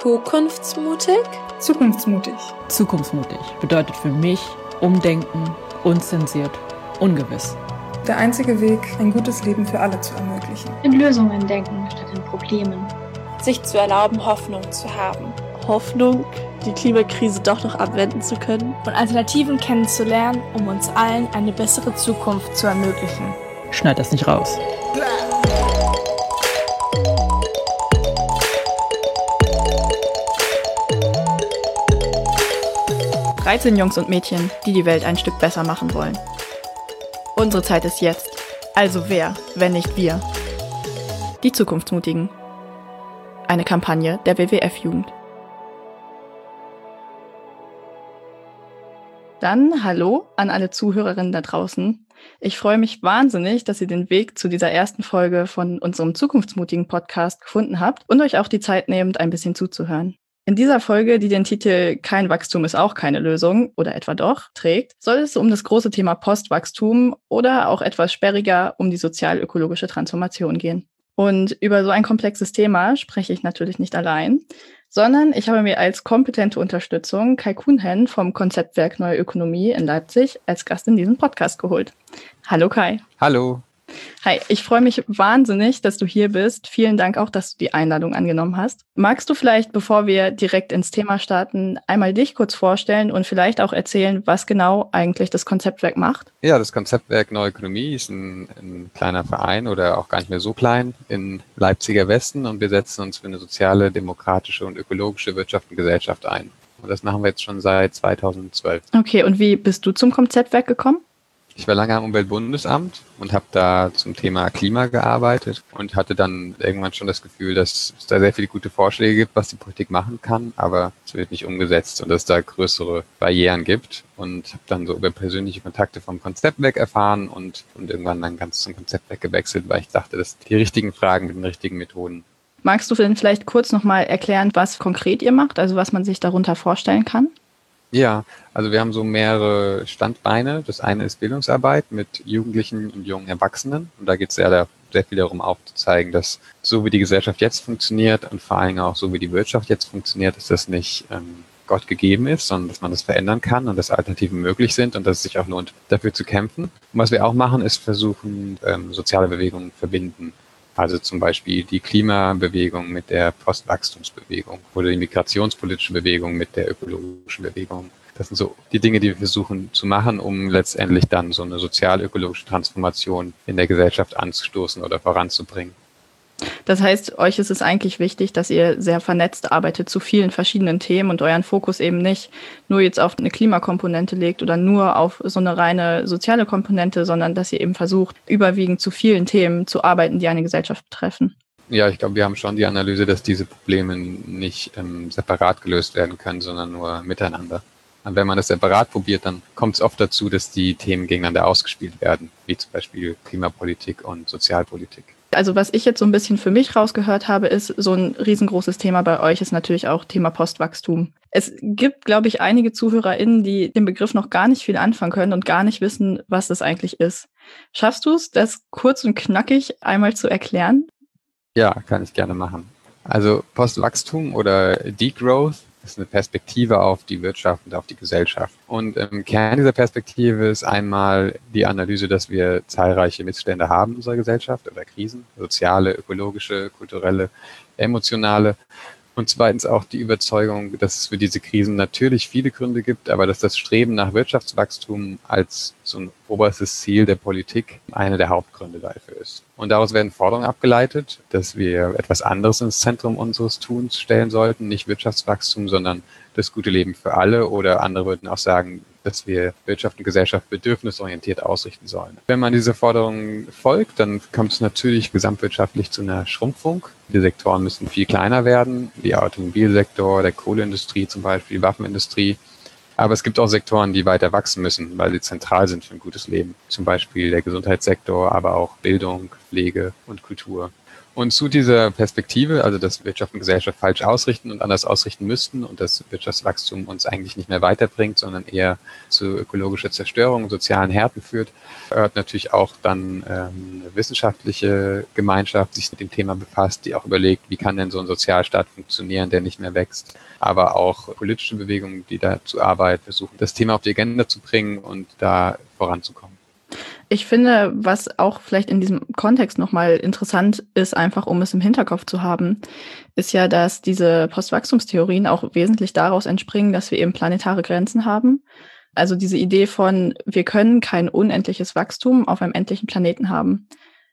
Zukunftsmutig? Zukunftsmutig. Zukunftsmutig bedeutet für mich Umdenken, unzensiert, ungewiss. Der einzige Weg, ein gutes Leben für alle zu ermöglichen. In Lösungen denken statt in Problemen. Sich zu erlauben, Hoffnung zu haben. Hoffnung, die Klimakrise doch noch abwenden zu können. Und Alternativen kennenzulernen, um uns allen eine bessere Zukunft zu ermöglichen. Schneid das nicht raus. 13 Jungs und Mädchen, die die Welt ein Stück besser machen wollen. Unsere Zeit ist jetzt. Also wer, wenn nicht wir? Die Zukunftsmutigen. Eine Kampagne der WWF-Jugend. Dann hallo an alle Zuhörerinnen da draußen. Ich freue mich wahnsinnig, dass ihr den Weg zu dieser ersten Folge von unserem Zukunftsmutigen Podcast gefunden habt und euch auch die Zeit nehmt, ein bisschen zuzuhören. In dieser Folge, die den Titel "Kein Wachstum ist auch keine Lösung" oder etwa doch trägt, soll es um das große Thema Postwachstum oder auch etwas sperriger um die sozial-ökologische Transformation gehen. Und über so ein komplexes Thema spreche ich natürlich nicht allein, sondern ich habe mir als kompetente Unterstützung Kai Kuhnhen vom Konzeptwerk Neue Ökonomie in Leipzig als Gast in diesen Podcast geholt. Hallo Kai. Hallo. Hi, ich freue mich wahnsinnig, dass du hier bist. Vielen Dank auch, dass du die Einladung angenommen hast. Magst du vielleicht, bevor wir direkt ins Thema starten, einmal dich kurz vorstellen und vielleicht auch erzählen, was genau eigentlich das Konzeptwerk macht? Ja, das Konzeptwerk Neue Ökonomie ist ein kleiner Verein oder auch gar nicht mehr so klein in Leipziger Westen und wir setzen uns für eine soziale, demokratische und ökologische Wirtschaft und Gesellschaft ein. Und das machen wir jetzt schon seit 2012. Okay, und wie bist du zum Konzeptwerk gekommen? Ich war lange am Umweltbundesamt und habe da zum Thema Klima gearbeitet und hatte dann irgendwann schon das Gefühl, dass es da sehr viele gute Vorschläge gibt, was die Politik machen kann, aber es wird nicht umgesetzt und dass es da größere Barrieren gibt. Und habe dann so über persönliche Kontakte vom Konzeptwerk erfahren und irgendwann dann ganz zum Konzeptwerk gewechselt, weil ich dachte, das sind die richtigen Fragen mit den richtigen Methoden. Magst du denn vielleicht kurz nochmal erklären, was konkret ihr macht, also was man sich darunter vorstellen kann? Ja, also wir haben so mehrere Standbeine. Das eine ist Bildungsarbeit mit Jugendlichen und jungen Erwachsenen. Und da geht es sehr viel darum aufzuzeigen, dass so wie die Gesellschaft jetzt funktioniert und vor allem auch so wie die Wirtschaft jetzt funktioniert, dass das nicht Gott gegeben ist, sondern dass man das verändern kann und dass Alternativen möglich sind und dass es sich auch lohnt, dafür zu kämpfen. Und was wir auch machen, ist versuchen, soziale Bewegungen verbinden. Also zum Beispiel die Klimabewegung mit der Postwachstumsbewegung oder die migrationspolitische Bewegung mit der ökologischen Bewegung. Das sind so die Dinge, die wir versuchen zu machen, um letztendlich dann so eine sozial-ökologische Transformation in der Gesellschaft anzustoßen oder voranzubringen. Das heißt, euch ist es eigentlich wichtig, dass ihr sehr vernetzt arbeitet zu vielen verschiedenen Themen und euren Fokus eben nicht nur jetzt auf eine Klimakomponente legt oder nur auf so eine reine soziale Komponente, sondern dass ihr eben versucht, überwiegend zu vielen Themen zu arbeiten, die eine Gesellschaft betreffen. Ja, ich glaube, wir haben schon die Analyse, dass diese Probleme nicht separat gelöst werden können, sondern nur miteinander. Und wenn man das separat probiert, dann kommt es oft dazu, dass die Themen gegeneinander ausgespielt werden, wie zum Beispiel Klimapolitik und Sozialpolitik. Also was ich jetzt so ein bisschen für mich rausgehört habe, ist, so ein riesengroßes Thema bei euch ist natürlich auch Thema Postwachstum. Es gibt, glaube ich, einige ZuhörerInnen, die den Begriff noch gar nicht viel anfangen können und gar nicht wissen, was das eigentlich ist. Schaffst du es, das kurz und knackig einmal zu erklären? Ja, kann ich gerne machen. Also Postwachstum oder Degrowth ist eine Perspektive auf die Wirtschaft und auf die Gesellschaft. Und im Kern dieser Perspektive ist einmal die Analyse, dass wir zahlreiche Missstände haben in unserer Gesellschaft oder Krisen, soziale, ökologische, kulturelle, emotionale. Und zweitens auch die Überzeugung, dass es für diese Krisen natürlich viele Gründe gibt, aber dass das Streben nach Wirtschaftswachstum als so ein oberstes Ziel der Politik einer der Hauptgründe dafür ist. Und daraus werden Forderungen abgeleitet, dass wir etwas anderes ins Zentrum unseres Tuns stellen sollten, nicht Wirtschaftswachstum, sondern das gute Leben für alle, oder andere würden auch sagen, dass wir Wirtschaft und Gesellschaft bedürfnisorientiert ausrichten sollen. Wenn man dieser Forderung folgt, dann kommt es natürlich gesamtwirtschaftlich zu einer Schrumpfung. Die Sektoren müssen viel kleiner werden, der Automobilsektor, der Kohleindustrie zum Beispiel, die Waffenindustrie. Aber es gibt auch Sektoren, die weiter wachsen müssen, weil sie zentral sind für ein gutes Leben. Zum Beispiel der Gesundheitssektor, aber auch Bildung, Pflege und Kultur. Und zu dieser Perspektive, also dass Wirtschaft und Gesellschaft falsch ausrichten und anders ausrichten müssten und dass Wirtschaftswachstum uns eigentlich nicht mehr weiterbringt, sondern eher zu ökologischer Zerstörung und sozialen Härten führt, gehört natürlich auch dann eine wissenschaftliche Gemeinschaft, die sich mit dem Thema befasst, die auch überlegt, wie kann denn so ein Sozialstaat funktionieren, der nicht mehr wächst. Aber auch politische Bewegungen, die dazu arbeiten, versuchen, das Thema auf die Agenda zu bringen und da voranzukommen. Ich finde, was auch vielleicht in diesem Kontext nochmal interessant ist, einfach um es im Hinterkopf zu haben, ist ja, dass diese Postwachstumstheorien auch wesentlich daraus entspringen, dass wir eben planetare Grenzen haben. Also diese Idee von, wir können kein unendliches Wachstum auf einem endlichen Planeten haben.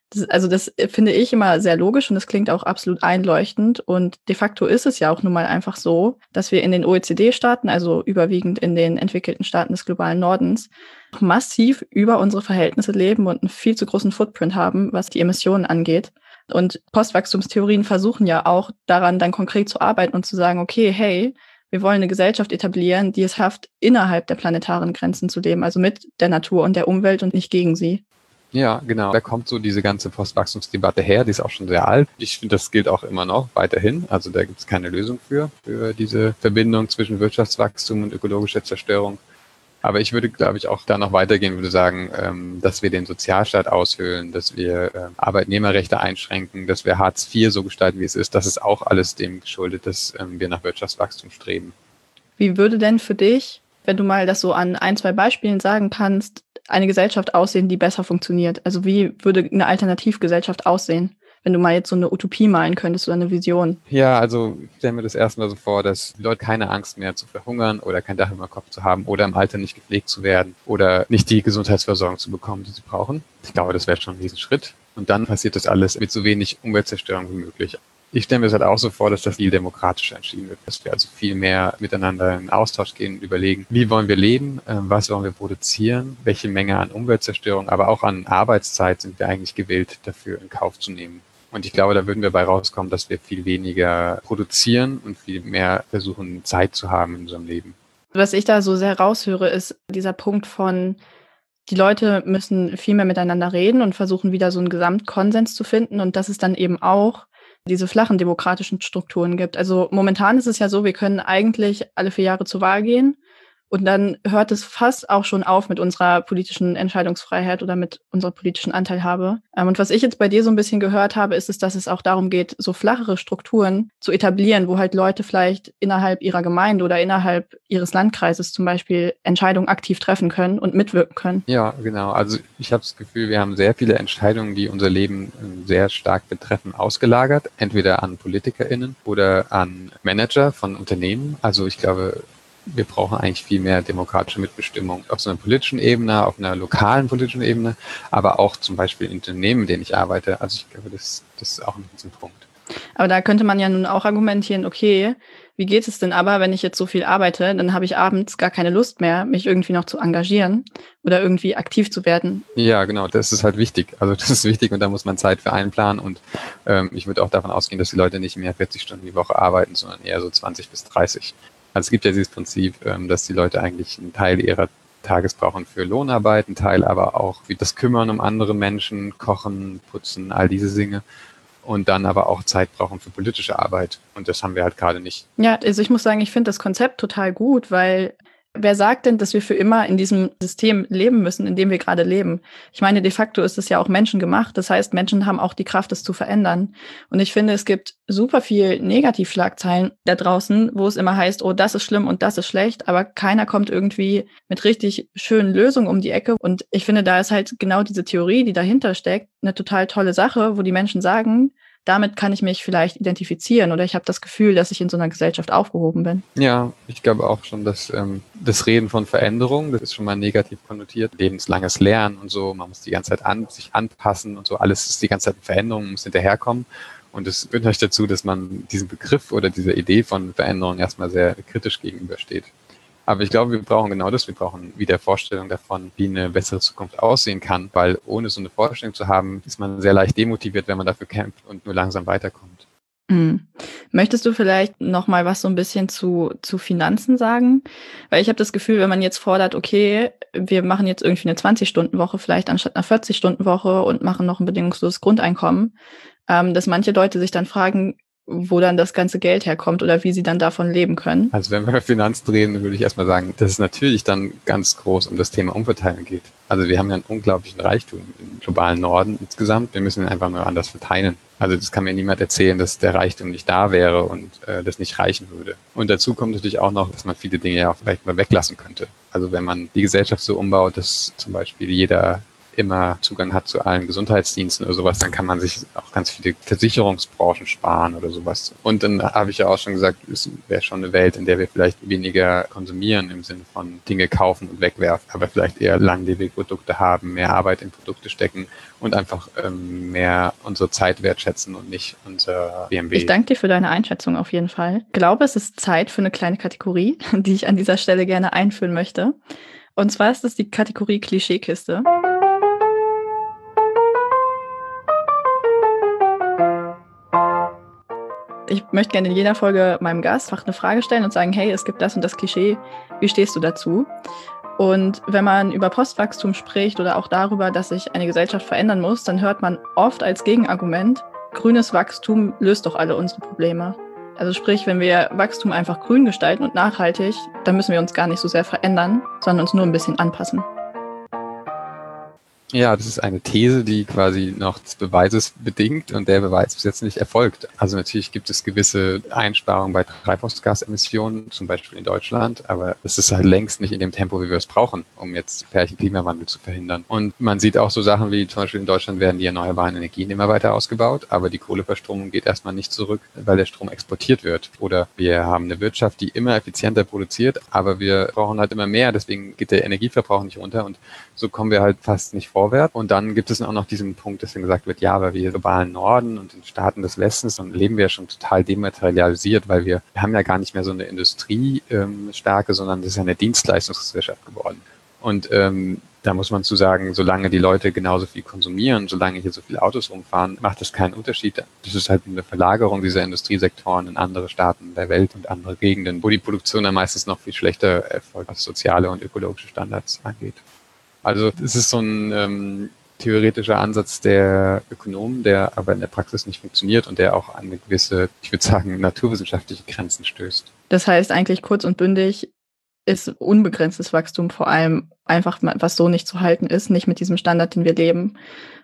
Das finde ich immer sehr logisch und das klingt auch absolut einleuchtend. Und de facto ist es ja auch nun mal einfach so, dass wir in den OECD-Staaten, also überwiegend in den entwickelten Staaten des globalen Nordens, massiv über unsere Verhältnisse leben und einen viel zu großen Footprint haben, was die Emissionen angeht. Und Postwachstumstheorien versuchen ja auch daran, dann konkret zu arbeiten und zu sagen, okay, hey, wir wollen eine Gesellschaft etablieren, die es schafft, innerhalb der planetaren Grenzen zu leben, also mit der Natur und der Umwelt und nicht gegen sie. Ja, genau. Da kommt so diese ganze Postwachstumsdebatte her, die ist auch schon sehr alt. Ich finde, das gilt auch immer noch weiterhin. Also da gibt es keine Lösung für diese Verbindung zwischen Wirtschaftswachstum und ökologischer Zerstörung. Aber ich würde, glaube ich, auch da noch weitergehen, würde sagen, dass wir den Sozialstaat aushöhlen, dass wir Arbeitnehmerrechte einschränken, dass wir Hartz IV so gestalten, wie es ist. Das ist auch alles dem geschuldet, dass wir nach Wirtschaftswachstum streben. Wie würde denn für dich, wenn du mal das so an 1-2 Beispielen sagen kannst, eine Gesellschaft aussehen, die besser funktioniert? Also wie würde eine Alternativgesellschaft aussehen, wenn du mal jetzt so eine Utopie malen könntest oder eine Vision? Ja, also ich stelle mir das erstmal so vor, dass die Leute keine Angst mehr zu verhungern oder kein Dach über dem Kopf zu haben oder im Alter nicht gepflegt zu werden oder nicht die Gesundheitsversorgung zu bekommen, die sie brauchen. Ich glaube, das wäre schon ein Riesenschritt. Und dann passiert das alles mit so wenig Umweltzerstörung wie möglich. Ich stelle mir das halt auch so vor, dass das viel demokratischer entschieden wird, dass wir also viel mehr miteinander in Austausch gehen und überlegen, wie wollen wir leben, was wollen wir produzieren, welche Menge an Umweltzerstörung, aber auch an Arbeitszeit sind wir eigentlich gewillt, dafür in Kauf zu nehmen. Und ich glaube, da würden wir bei rauskommen, dass wir viel weniger produzieren und viel mehr versuchen, Zeit zu haben in unserem Leben. Was ich da so sehr raushöre, ist dieser Punkt von, die Leute müssen viel mehr miteinander reden und versuchen wieder so einen Gesamtkonsens zu finden und dass es dann eben auch diese flachen demokratischen Strukturen gibt. Also momentan ist es ja so, wir können eigentlich alle 4 Jahre zur Wahl gehen und dann hört es fast auch schon auf mit unserer politischen Entscheidungsfreiheit oder mit unserer politischen Anteilhabe. Und was ich jetzt bei dir so ein bisschen gehört habe, ist es, dass es auch darum geht, so flachere Strukturen zu etablieren, wo halt Leute vielleicht innerhalb ihrer Gemeinde oder innerhalb ihres Landkreises zum Beispiel Entscheidungen aktiv treffen können und mitwirken können. Ja, genau. Also ich habe das Gefühl, wir haben sehr viele Entscheidungen, die unser Leben sehr stark betreffen, ausgelagert. Entweder an PolitikerInnen oder an Manager von Unternehmen. Also ich glaube, wir brauchen eigentlich viel mehr demokratische Mitbestimmung auf so einer politischen Ebene, auf einer lokalen politischen Ebene, aber auch zum Beispiel in Unternehmen, in denen ich arbeite. Also ich glaube, das ist auch ein Punkt. Aber da könnte man ja nun auch argumentieren, okay, wie geht es denn aber, wenn ich jetzt so viel arbeite, dann habe ich abends gar keine Lust mehr, mich irgendwie noch zu engagieren oder irgendwie aktiv zu werden. Ja, genau, das ist halt wichtig. Also das ist wichtig und da muss man Zeit für einplanen und ich würde auch davon ausgehen, dass die Leute nicht mehr 40 Stunden die Woche arbeiten, sondern eher so 20 bis 30. Also es gibt ja dieses Prinzip, dass die Leute eigentlich einen Teil ihrer Tages brauchen für Lohnarbeit, einen Teil aber auch für das Kümmern um andere Menschen, Kochen, Putzen, all diese Dinge. Und dann aber auch Zeit brauchen für politische Arbeit. Und das haben wir halt gerade nicht. Ja, also ich muss sagen, ich finde das Konzept total gut, weil wer sagt denn, dass wir für immer in diesem System leben müssen, in dem wir gerade leben? Ich meine, de facto ist es ja auch menschengemacht. Das heißt, Menschen haben auch die Kraft, es zu verändern. Und ich finde, es gibt super viel Negativschlagzeilen da draußen, wo es immer heißt, oh, das ist schlimm und das ist schlecht, aber keiner kommt irgendwie mit richtig schönen Lösungen um die Ecke. Und ich finde, da ist halt genau diese Theorie, die dahinter steckt, eine total tolle Sache, wo die Menschen sagen, damit kann ich mich vielleicht identifizieren oder ich habe das Gefühl, dass ich in so einer Gesellschaft aufgehoben bin. Ja, ich glaube auch schon, dass das Reden von Veränderung, das ist schon mal negativ konnotiert. Lebenslanges Lernen und so, man muss die ganze Zeit sich anpassen und so, alles ist die ganze Zeit eine Veränderung, man muss hinterherkommen. Und es führt natürlich dazu, dass man diesem Begriff oder dieser Idee von Veränderung erstmal sehr kritisch gegenübersteht. Aber ich glaube, wir brauchen genau das. Wir brauchen wieder Vorstellung davon, wie eine bessere Zukunft aussehen kann, weil ohne so eine Vorstellung zu haben, ist man sehr leicht demotiviert, wenn man dafür kämpft und nur langsam weiterkommt. Möchtest du vielleicht noch mal was so ein bisschen zu Finanzen sagen? Weil ich habe das Gefühl, wenn man jetzt fordert, okay, wir machen jetzt irgendwie eine 20-Stunden-Woche vielleicht anstatt einer 40-Stunden-Woche und machen noch ein bedingungsloses Grundeinkommen, dass manche Leute sich dann fragen, wo dann das ganze Geld herkommt oder wie sie dann davon leben können. Also wenn wir über Finanzen reden, würde ich erstmal sagen, dass es natürlich dann ganz groß um das Thema Umverteilen geht. Also wir haben ja einen unglaublichen Reichtum im globalen Norden insgesamt. Wir müssen ihn einfach nur anders verteilen. Also das kann mir niemand erzählen, dass der Reichtum nicht da wäre und das nicht reichen würde. Und dazu kommt natürlich auch noch, dass man viele Dinge ja auch vielleicht mal weglassen könnte. Also wenn man die Gesellschaft so umbaut, dass zum Beispiel jeder immer Zugang hat zu allen Gesundheitsdiensten oder sowas, dann kann man sich auch ganz viele Versicherungsbranchen sparen oder sowas. Und dann habe ich ja auch schon gesagt, es wäre schon eine Welt, in der wir vielleicht weniger konsumieren im Sinne von Dinge kaufen und wegwerfen, aber vielleicht eher langlebige Produkte haben, mehr Arbeit in Produkte stecken und einfach mehr unsere Zeit wertschätzen und nicht unser BMW. Ich danke dir für deine Einschätzung auf jeden Fall. Ich glaube, es ist Zeit für eine kleine Kategorie, die ich an dieser Stelle gerne einführen möchte. Und zwar ist es die Kategorie Klischeekiste. Ich möchte gerne in jeder Folge meinem Gast einfach eine Frage stellen und sagen, hey, es gibt das und das Klischee, wie stehst du dazu? Und wenn man über Postwachstum spricht oder auch darüber, dass sich eine Gesellschaft verändern muss, dann hört man oft als Gegenargument, grünes Wachstum löst doch alle unsere Probleme. Also sprich, wenn wir Wachstum einfach grün gestalten und nachhaltig, dann müssen wir uns gar nicht so sehr verändern, sondern uns nur ein bisschen anpassen. Ja, das ist eine These, die quasi noch des Beweises bedingt und der Beweis bis jetzt nicht erfolgt. Also natürlich gibt es gewisse Einsparungen bei Treibhausgasemissionen, zum Beispiel in Deutschland, aber es ist halt längst nicht in dem Tempo, wie wir es brauchen, um jetzt Klimawandel zu verhindern. Und man sieht auch so Sachen wie zum Beispiel in Deutschland werden die erneuerbaren Energien immer weiter ausgebaut, aber die Kohleverstromung geht erstmal nicht zurück, weil der Strom exportiert wird. Oder wir haben eine Wirtschaft, die immer effizienter produziert, aber wir brauchen halt immer mehr, deswegen geht der Energieverbrauch nicht runter und so kommen wir halt fast nicht vorwärts. Und dann gibt es auch noch diesen Punkt, dass dann gesagt wird, ja, aber wir im globalen Norden und in Staaten des Westens, dann leben wir ja schon total dematerialisiert, weil wir haben ja gar nicht mehr so eine Industriestärke, sondern das ist ja eine Dienstleistungsgesellschaft geworden. Und da muss man zu sagen, solange die Leute genauso viel konsumieren, solange hier so viele Autos rumfahren, macht das keinen Unterschied. Das ist halt eine Verlagerung dieser Industriesektoren in andere Staaten der Welt und andere Gegenden, wo die Produktion dann meistens noch viel schlechter erfolgt, was soziale und ökologische Standards angeht. Also es ist so ein theoretischer Ansatz der Ökonomen, der aber in der Praxis nicht funktioniert und der auch an eine gewisse, ich würde sagen, naturwissenschaftliche Grenzen stößt. Das heißt eigentlich kurz und bündig ist unbegrenztes Wachstum vor allem einfach, was so nicht zu halten ist, nicht mit diesem Standard, den wir leben.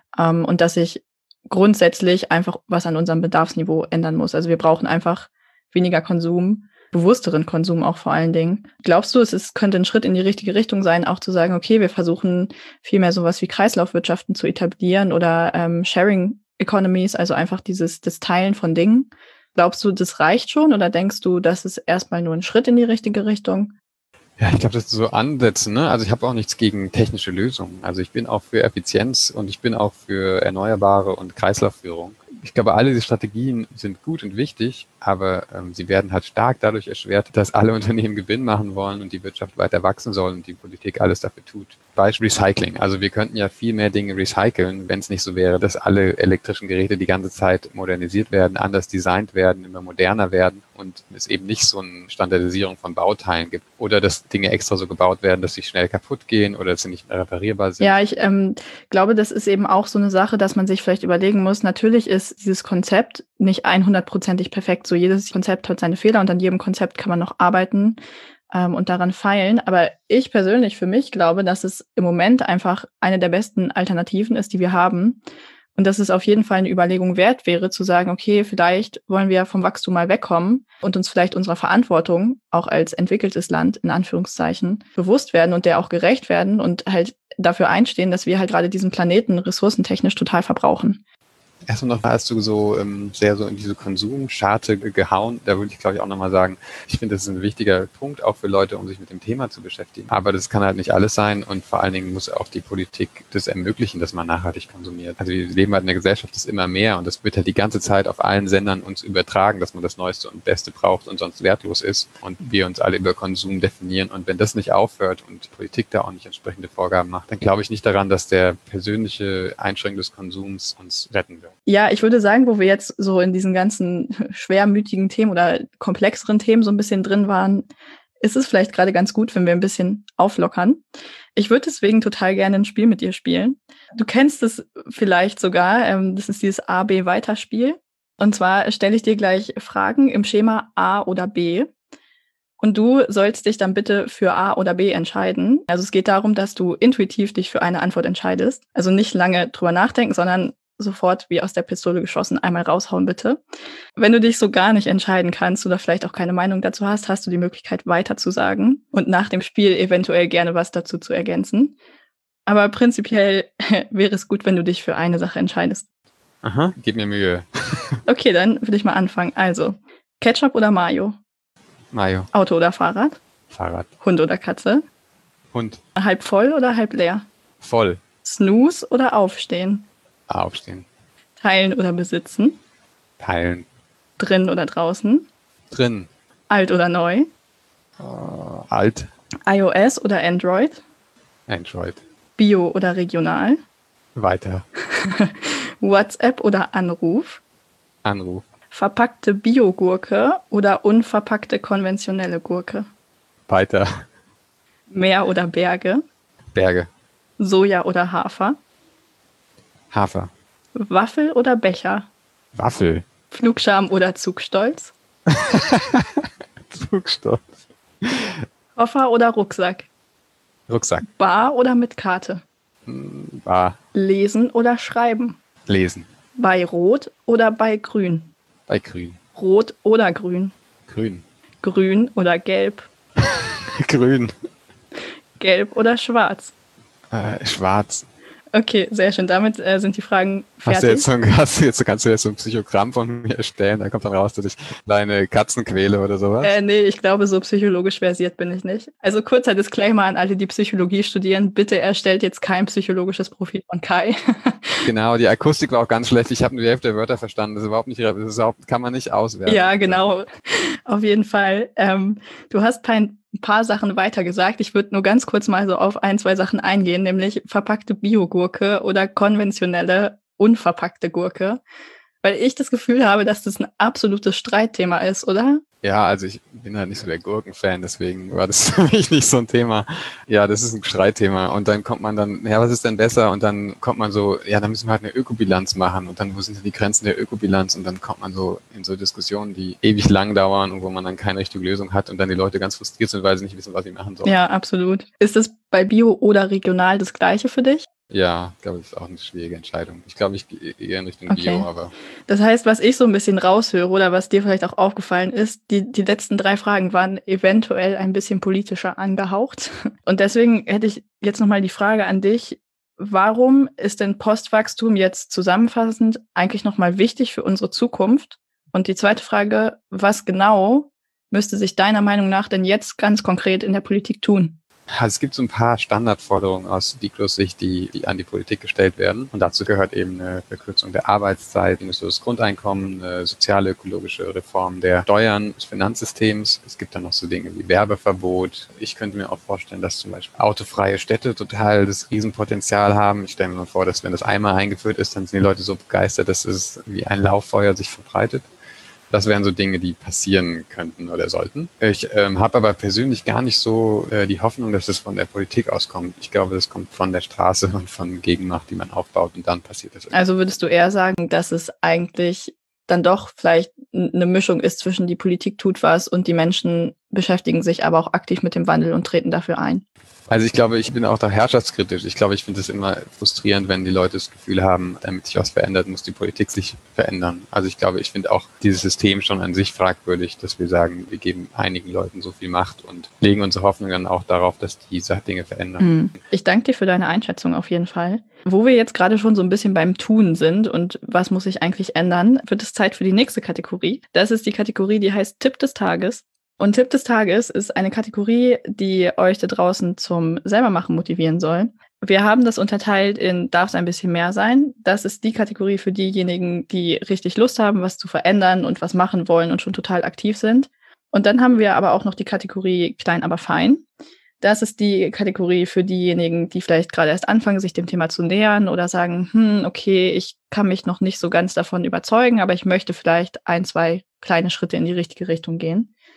Und dass sich grundsätzlich einfach was an unserem Bedarfsniveau ändern muss. Also wir brauchen einfach weniger Konsum, bewussteren Konsum auch vor allen Dingen. Glaubst du, es könnte ein Schritt in die richtige Richtung sein, auch zu sagen, okay, wir versuchen viel mehr sowas wie Kreislaufwirtschaften zu etablieren oder Sharing Economies, also einfach das Teilen von Dingen. Glaubst du, das reicht schon oder denkst du, das ist erstmal nur ein Schritt in die richtige Richtung? Ja, ich glaube, das ist so Ansätze, ne? Also ich habe auch nichts gegen technische Lösungen. Also ich bin auch für Effizienz und ich bin auch für Erneuerbare und Kreislaufführung. Ich glaube, alle diese Strategien sind gut und wichtig, aber sie werden halt stark dadurch erschwert, dass alle Unternehmen Gewinn machen wollen und die Wirtschaft weiter wachsen soll und die Politik alles dafür tut. Beispiel Recycling. Also wir könnten ja viel mehr Dinge recyceln, wenn es nicht so wäre, dass alle elektrischen Geräte die ganze Zeit modernisiert werden, anders designt werden, immer moderner werden und es eben nicht so eine Standardisierung von Bauteilen gibt. Oder dass Dinge extra so gebaut werden, dass sie schnell kaputt gehen oder dass sie nicht mehr reparierbar sind. Ja, ich glaube, das ist eben auch so eine Sache, dass man sich vielleicht überlegen muss, natürlich ist dieses Konzept nicht 100%ig perfekt. So jedes Konzept hat seine Fehler und an jedem Konzept kann man noch arbeiten und daran feilen. Aber ich persönlich für mich glaube, dass es im Moment einfach eine der besten Alternativen ist, die wir haben. Und dass es auf jeden Fall eine Überlegung wert wäre, zu sagen, okay, vielleicht wollen wir vom Wachstum mal wegkommen und uns vielleicht unserer Verantwortung, auch als entwickeltes Land, in Anführungszeichen, bewusst werden und der auch gerecht werden und halt dafür einstehen, dass wir halt gerade diesen Planeten ressourcentechnisch total verbrauchen. Erstmal noch hast du so sehr so in diese Konsumscharte gehauen. Da würde ich, glaube ich, auch nochmal sagen, ich finde, das ist ein wichtiger Punkt, auch für Leute, um sich mit dem Thema zu beschäftigen. Aber das kann halt nicht alles sein und vor allen Dingen muss auch die Politik das ermöglichen, dass man nachhaltig konsumiert. Also wir leben halt in einer Gesellschaft, das immer mehr und das wird halt die ganze Zeit auf allen Sendern uns übertragen, dass man das Neueste und Beste braucht und sonst wertlos ist und wir uns alle über Konsum definieren. Und wenn das nicht aufhört und die Politik da auch nicht entsprechende Vorgaben macht, dann glaube ich nicht daran, dass der persönliche Einschränkung des Konsums uns retten wird. Ja, ich würde sagen, wo wir jetzt so in diesen ganzen schwermütigen Themen oder komplexeren Themen so ein bisschen drin waren, ist es vielleicht gerade ganz gut, wenn wir ein bisschen auflockern. Ich würde deswegen total gerne ein Spiel mit dir spielen. Du kennst es vielleicht sogar, das ist dieses A-B-Weiterspiel. Und zwar stelle ich dir gleich Fragen im Schema A oder B. Und du sollst dich dann bitte für A oder B entscheiden. Also es geht darum, dass du intuitiv dich für eine Antwort entscheidest. Also nicht lange drüber nachdenken, sondern sofort wie aus der Pistole geschossen einmal raushauen, bitte. Wenn du dich so gar nicht entscheiden kannst oder vielleicht auch keine Meinung dazu hast, hast du die Möglichkeit weiter zu sagen und nach dem Spiel eventuell gerne was dazu zu ergänzen. Aber prinzipiell wäre es gut, wenn du dich für eine Sache entscheidest. Aha, gib mir Mühe. Okay, dann will ich mal anfangen. Also, Ketchup oder Mayo? Mayo. Auto oder Fahrrad? Fahrrad. Hund oder Katze? Hund. Halb voll oder halb leer? Voll. Snooze oder Aufstehen? Aufstehen. Teilen oder besitzen? Teilen. Drin oder draußen? Drin. Alt oder neu? Alt. iOS oder Android? Android. Bio oder regional? Weiter. WhatsApp oder Anruf? Anruf. Verpackte Biogurke oder unverpackte konventionelle Gurke? Weiter. Meer oder Berge? Berge. Soja oder Hafer? Hafer. Waffel oder Becher? Waffel. Flugscham oder Zugstolz? Zugstolz. Koffer oder Rucksack? Rucksack. Bar oder mit Karte? Bar. Lesen oder schreiben? Lesen. Bei Rot oder bei Grün? Bei Grün. Rot oder Grün? Grün. Grün oder Gelb? Grün. Gelb oder Schwarz? Schwarz. Okay, sehr schön. Damit sind die Fragen fertig. Kannst du jetzt so ein Psychogramm von mir erstellen? Da kommt dann raus, dass ich deine Katzen quäle oder sowas? Nee, ich glaube, so psychologisch versiert bin ich nicht. Also kurzer Disclaimer an alle, die Psychologie studieren. Bitte erstellt jetzt kein psychologisches Profil von Kai. Genau, die Akustik war auch ganz schlecht. Ich habe nur die Hälfte der Wörter verstanden. Das ist überhaupt, kann man nicht auswerten. Ja, genau. Auf jeden Fall. Du hast ein paar Sachen weiter gesagt. Ich würde nur ganz kurz mal so auf 1, 2 Sachen eingehen, nämlich verpackte Biogurke oder konventionelle, unverpackte Gurke. Weil ich das Gefühl habe, dass das ein absolutes Streitthema ist, oder? Ja, also ich bin halt nicht so der Gurkenfan, deswegen war das für mich nicht so ein Thema. Ja, das ist ein Streitthema. Und dann kommt man dann, ja, was ist denn besser? Und dann kommt man so, ja, dann müssen wir halt eine Ökobilanz machen. Und dann, wo sind denn die Grenzen der Ökobilanz? Und dann kommt man so in so Diskussionen, die ewig lang dauern und wo man dann keine richtige Lösung hat und dann die Leute ganz frustriert sind, weil sie nicht wissen, was sie machen sollen. Ja, absolut. Ist das bei Bio oder regional das Gleiche für dich? Ja, ich glaube, das ist auch eine schwierige Entscheidung. Ich glaube, ich gehe eher in Richtung Okay. Bio, aber Das heißt, was ich so ein bisschen raushöre oder was dir vielleicht auch aufgefallen ist, die letzten 3 Fragen waren eventuell ein bisschen politischer angehaucht. Und deswegen hätte ich jetzt nochmal die Frage an dich, warum ist denn Postwachstum jetzt zusammenfassend eigentlich nochmal wichtig für unsere Zukunft? Und die zweite Frage, was genau müsste sich deiner Meinung nach denn jetzt ganz konkret in der Politik tun? also es gibt so ein paar Standardforderungen aus Diklos Sicht, die an die Politik gestellt werden. Und dazu gehört eben eine Verkürzung der Arbeitszeit, das Grundeinkommen, eine soziale, ökologische Reform der Steuern, des Finanzsystems. Es gibt dann noch so Dinge wie Werbeverbot. Ich könnte mir auch vorstellen, dass zum Beispiel autofreie Städte total das Riesenpotenzial haben. Ich stelle mir mal vor, dass wenn das einmal eingeführt ist, dann sind die Leute so begeistert, dass es wie ein Lauffeuer sich verbreitet. Das wären so Dinge, die passieren könnten oder sollten. Ich habe aber persönlich gar nicht so die Hoffnung, dass es von der Politik auskommt. Ich glaube, das kommt von der Straße und von Gegenmacht, die man aufbaut und dann passiert das. Also würdest du eher sagen, dass es eigentlich dann doch vielleicht eine Mischung ist zwischen die Politik tut was und die Menschen beschäftigen sich aber auch aktiv mit dem Wandel und treten dafür ein? Also ich glaube, ich bin auch da herrschaftskritisch. Ich glaube, ich finde es immer frustrierend, wenn die Leute das Gefühl haben, damit sich was verändert, muss die Politik sich verändern. Also ich glaube, ich finde auch dieses System schon an sich fragwürdig, dass wir sagen, wir geben einigen Leuten so viel Macht und legen unsere Hoffnung dann auch darauf, dass die Dinge verändern. Ich danke dir für deine Einschätzung auf jeden Fall. Wo wir jetzt gerade schon so ein bisschen beim Tun sind und was muss sich eigentlich ändern, wird es Zeit für die nächste Kategorie. Das ist die Kategorie, die heißt Tipp des Tages. Und Tipp des Tages ist eine Kategorie, die euch da draußen zum Selbermachen motivieren soll. Wir haben das unterteilt in darf es ein bisschen mehr sein. Das ist die Kategorie für diejenigen, die richtig Lust haben, was zu verändern und was machen wollen und schon total aktiv sind. Und dann haben wir aber auch noch die Kategorie klein, aber fein. Das ist die Kategorie für diejenigen, die vielleicht gerade erst anfangen, sich dem Thema zu nähern oder sagen, okay, ich kann mich noch nicht so ganz davon überzeugen, aber ich möchte vielleicht 1, 2 kleine Schritte in die richtige Richtung gehen.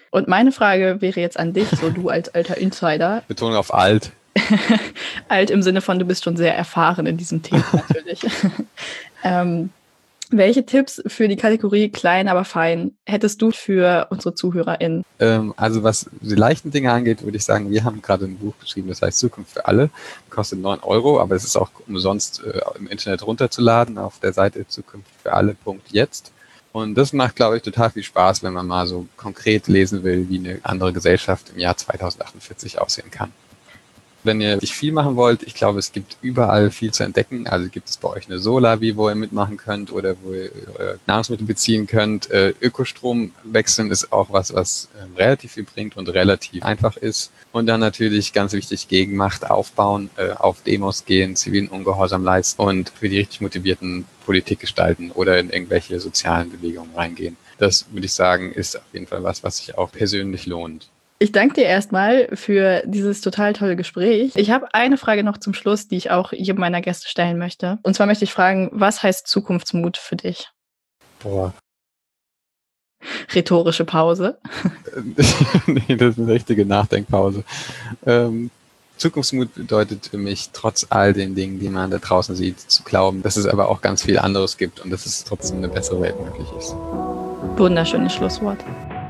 Und meine Frage wäre jetzt an dich, so du als alter Insider. Betonung auf alt. Alt im Sinne von, du bist schon sehr erfahren in diesem Thema natürlich. Welche Tipps für die Kategorie klein, aber fein hättest du für unsere ZuhörerInnen? Also was die leichten Dinge angeht, würde ich sagen, wir haben gerade ein Buch geschrieben, das heißt Zukunft für alle. Kostet 9 €, aber es ist auch umsonst im Internet runterzuladen auf der Seite zukunftfüralle.jetzt. Und das macht, glaube ich, total viel Spaß, wenn man mal so konkret lesen will, wie eine andere Gesellschaft im Jahr 2048 aussehen kann. Wenn ihr nicht viel machen wollt, ich glaube, es gibt überall viel zu entdecken. Also gibt es bei euch eine Solavi, wo ihr mitmachen könnt oder wo ihr Nahrungsmittel beziehen könnt. Ökostrom wechseln ist auch was relativ viel bringt und relativ einfach ist. Und dann natürlich ganz wichtig, Gegenmacht aufbauen, auf Demos gehen, zivilen Ungehorsam leisten und für die richtig motivierten Politik gestalten oder in irgendwelche sozialen Bewegungen reingehen. Das würde ich sagen, ist auf jeden Fall was sich auch persönlich lohnt. Ich danke dir erstmal für dieses total tolle Gespräch. Ich habe eine Frage noch zum Schluss, die ich auch jedem meiner Gäste stellen möchte. Und zwar möchte ich fragen, was heißt Zukunftsmut für dich? Boah. Rhetorische Pause. Nee, das ist eine richtige Nachdenkpause. Zukunftsmut bedeutet für mich, trotz all den Dingen, die man da draußen sieht, zu glauben, dass es aber auch ganz viel anderes gibt und dass es trotzdem eine bessere Welt möglich ist. Wunderschönes Schlusswort.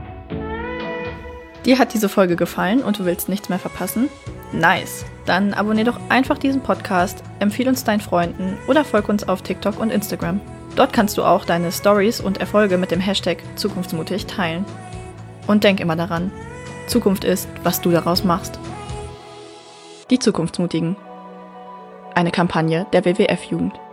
Dir hat diese Folge gefallen und du willst nichts mehr verpassen? Nice! Dann abonnier doch einfach diesen Podcast, empfehle uns deinen Freunden oder folg uns auf TikTok und Instagram. Dort kannst du auch deine Stories und Erfolge mit dem Hashtag Zukunftsmutig teilen. Und denk immer daran, Zukunft ist, was du daraus machst. Die Zukunftsmutigen. Eine Kampagne der WWF-Jugend.